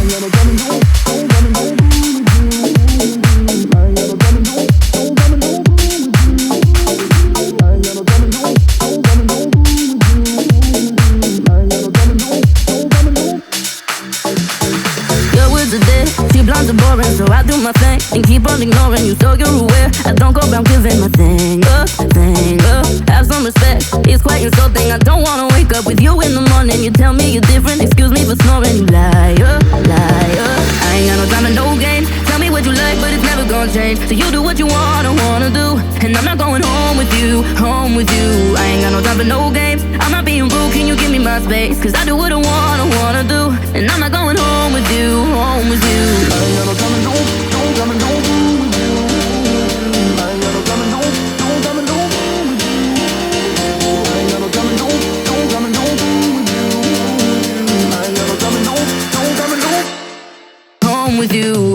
Blondes are boring, so I do my thing and keep on ignoring you, so you're aware I don't go around giving my thing up. Have some respect, it's quite insulting. I don't wanna wake up with you in the morning. You tell me you're different, excuse me for snoring. You liar. I ain't got no time for no games. Tell me what you like, but it's never gonna change. So you do what you wanna do, and I'm not going home with you. I ain't got no time for no games. I'm not being rude, can you give me my space? Cause I do what I wanna do, and I'm not going home with you. I ain't got no time to no, don't come and don't do with you. I ain't got no time to no, don't come and don't do with you. I ain't got no time to no, don't come and don't do with you. I ain't got no time to no, don't come and don't home with you.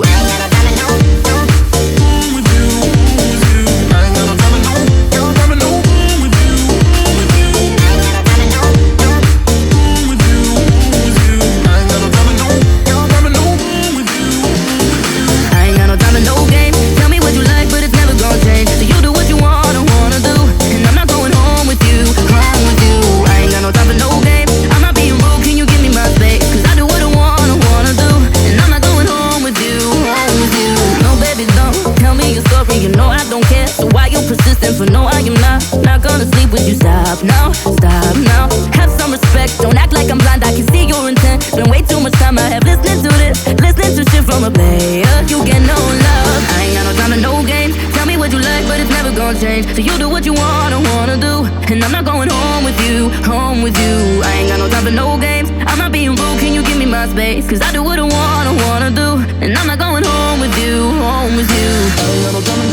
For no, I am not gonna sleep with you. Stop now. Have some respect, don't act like I'm blind. I can see your intent. Been way too much time I have listening to this, listening to shit from a player. You get no love. I ain't got no time to no games. Tell me what you like, but it's never gonna change. So you do what you wanna do, and I'm not going home with you. I ain't got no time for no games. I'm not being rude, can you give me my space? Cause I do what I wanna do, and I'm not going home with you. I ain't got no time